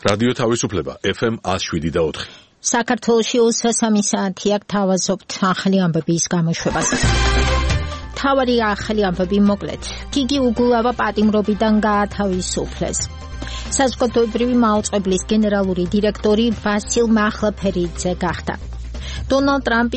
რადიო თავისუფლება FM 107.4. საქართველოში 23 საათი აქ თავაზობთ ახალი ამბების გამოშვებას. თავარი ახალი ამბები მოკლედ. გიგი უგულავა პატიმრობიდან გაათავისუფლეს. საზოგადოებრივი მაუწყებლის გენერალური დირექტორი ვასილ მახლაფერიძე გახდა. დონალდ ტრამპი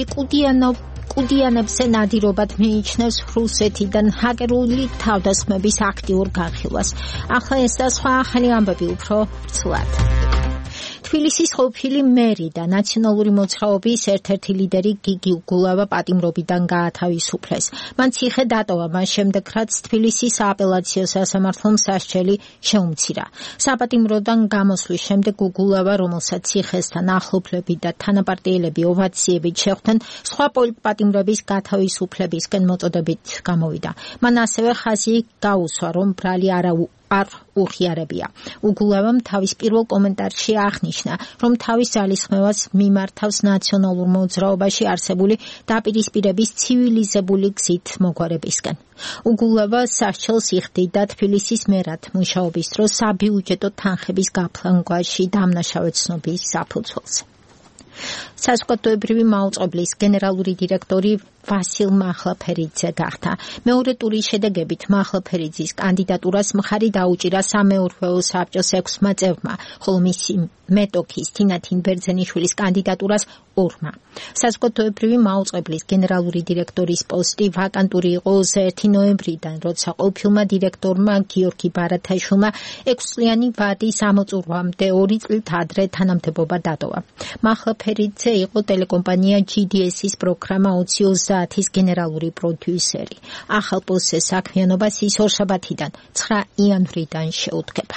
კუდიანებზე ნადირობად მიიჩნევს რუსეთიდან ჰაკერული თავდასხმების აქტიურ განხილვას. ახლა ეს და სხვა ახალი ამბები უფრო ცვლად. თბილისის ყოფილი მერი და ნაციონალური მოძრაობის ერთ-ერთი ლიდერი გიგი უგულავა პატიმრობიდან გაათავისუფლეს. მან ციხე დატოვა მას შემდეგ, რაც თბილისის სააპელაციო სასამართლომ სასჯელი შეუმცირა. საპატიმროდან გამოსვლის შემდეგ უგულავა, რომელსაც ციხესთან ახლობლები და თანაპარტიელები ოვაციებით შეხვდნენ, სხვა პოლიტპატიმრების გათავისუფლებისკენ მოწოდებით გამოვიდა. მან ასევე ხაზი გაუსვა, რომ ბრალი არ უღიარებია. უგულავამ თავის პირველ კომენტარში აღნიშნა, რომ თავის ძალისხმევას მიმართავს ნაციონალურ მოძრაობაში არსებული დაპირისპირების ცივილიზებული გზით მოგვარებისკენ. უგულავა სასჯელს იხდიდა თბილისის მერად მუშაობის დროს საბიუჯეტო თანხების გაფრანგვაში დამნაშავე ცნობის საფუძველზე. საზოგადოებრივი მაუწყებლის გენერალური დირექტორი ვასილ მახლაფერიძე გახდა. მეორე ტურის შედეგებით მახლაფერიძის კანდიდატურას მხარი დაუჭირა სამეურვეო საბჭოს 6-მა წევრმა, ხოლო მისი მეტოქის თინათინ ბერძენიშვილის კანდიდატურას 2-მა. საზოგადოებრივი მაუწყებლის გენერალური დირექტორის პოსტი ვაკანტური იყო 1 ნოემბრიდან, როცა ყოფილმა დირექტორმა გიორგი ბარათაშვილმა 6 წლიანი ვადის ამოწურვამდე 2 წლით ადრე თანამდებობა დატოვა. მახლაფერიძე იყო ტელეკომპანია GDS-ის პროგრამა 2030-ის გენერალური პროდიუსერი. ახალ პოსტზე საქმიანობას ის ორშაბათიდან 9 იანვრიდან შეუდგება.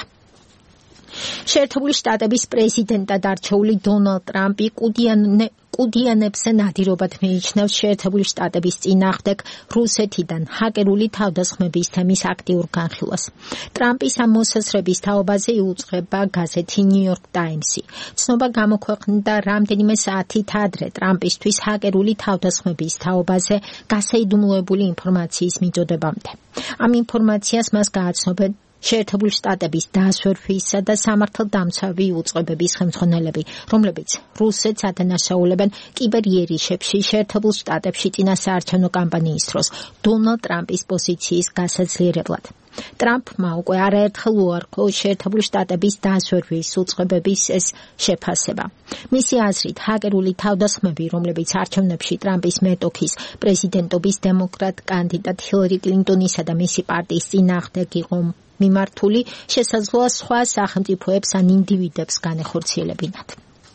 შეერთებული შტატების პრეზიდენტად არჩეული დონალდ ტრამპი კუდიანებზე ნადირობად მიიჩნევს შეერთებული შტატების წინააღმდეგ რუსეთიდან ჰაკერული თავდასხმების თემის აქტიურ განხილვას. ტრამპის ამ მოსაზრების თაობაზე იუწყება გაზეთი New York Times-ი. ცნობა გამოქვეყნდა რამდენიმე საათით ადრე ტრამპისთვის ჰაკერული თავდასხმების თაობაზე გასაიდუმლოებული ინფორმაციის მიწოდებამდე. ამ ინფორმაციას მას გააცნობენ შეერთებული შტატების დასვერვისა და სამართალდამცავი უწყებების ხელმძღვანელები, რომლებიც რუსეთს ადანაშაულებენ კიბერიერიშებში შეერთებულ შტატებში წინასაარჩევნო კამპანიის დროს დონალდ ტრამპის პოზიციის გასაძლიერებლად. ტრამპმა უკვე არაერთხელ უარყო შეერთებული შტატების დასვერვის უწყებების ეს შეფასება. მისი აზრით, ჰაკერული თავდასხმები, რომლებიც არჩევნებში ტრამპის მეტოქის პრეზიდენტობის დემოკრატ კანდიდატ ჰილარი კლინტონისა და მისი პარტიის წინააღმდეგ იყო მიმართული, შესაძლოა სხვა სახელმწიფოებს ან ინდივიდებს განეხორციელებინათ.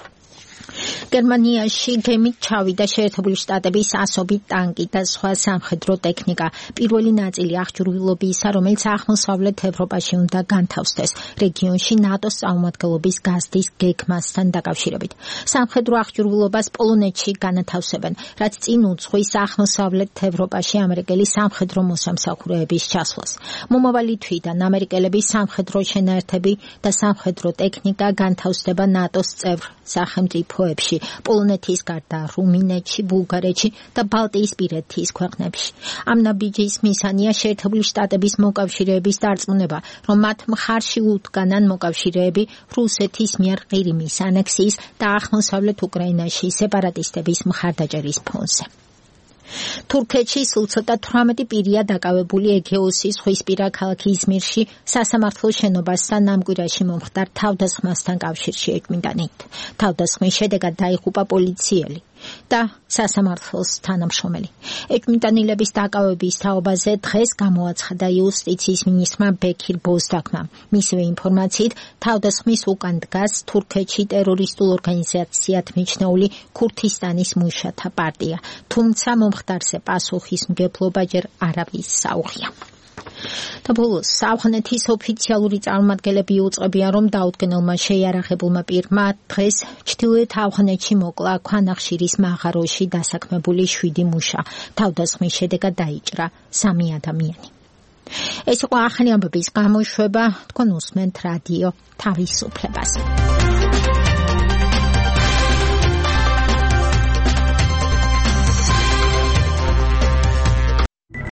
გერმანიაში გემით ჩავიდა შეერთებული შტატების ასობით ტანკი და სხვა სამხედრო ტექნიკა. პირველი ნაწილი აღჭურვილობისა, რომელიც აღმოსავლეთ ევროპაში უნდა განთავსდეს რეგიონში ნატოს წარმომადგენლობის გაზრდის გეგმასთან დაკავშირებით. სამხედრო აღჭურვილობას პოლონეთში განათავსებენ, რაც წინ უძღვის აღმოსავლეთ ევროპაში ამერიკელი სამხედრო მოსამსახურეების ჩასვლას. მომავალი თვიდან ამერიკელები სამხედრო შენაერთები და სამხედრო ტექნიკა განთავსდება ნატოს წევრ სახელმწიფოებში, პოლონეთის გარდა რუმინეთში, ბულგარეთში და ბალტიისპირეთის ქვეყნებში. ამ ნაბიჯის მიზანია შეერთებული შტატების მოკავშირეების დარწმუნება, რომ მათ მხარში უდგანან მოკავშირეები რუსეთის მიერ ყირიმის ანექსიის და აღმოსავლეთ უკრაინაში სეპარატისტების მხარდაჭერის ფონზე. თურქეთში სულ ცოტა 18 პირია დაკავებული ეგეოსის ზღვისპირა ქალაქ იზმირში სასამართლო შენობასთან ამ კვირაში მომხდარ თავდასხმასთან კავშირში ეჭვმიტანით. თავდასხმის შედეგად დაიღუპა პოლიციელი და სასამართლოს თანამშრომელი. ეჭვმიტანილების დაკავების თაობაზე დღეს გამოაცხადა იუსტიციის მინისტრმა ბექირ ბოზდაგმა. მისივე ინფორმაციით, თავდასხმის უკან დგას თურქეთში ტერორისტულ ორგანიზაციად მიჩნეული ქურთისტანის მუშათა პარტია, თუმცა მომხდარზე პასუხისმგებლობა ჯერ არავის საუღია. და ბოლოს ავღანეთის ოფიციალური წარმომადგენლები უწყებიან, რომ დაუდგენელმა შეიარაღებულმა პირმა დღეს ჩრდილოეთ ავღანეთში მოკლა ქვანახშირის მაღაროში დასაქმებული 7 მუშა. თავდასხმის შედეგად დაიჭრა 3 ადამიანი. ეს იყო ახალი ამბების გამოშვება, თქვენ უსმენთ რადიო თავისუფლებას.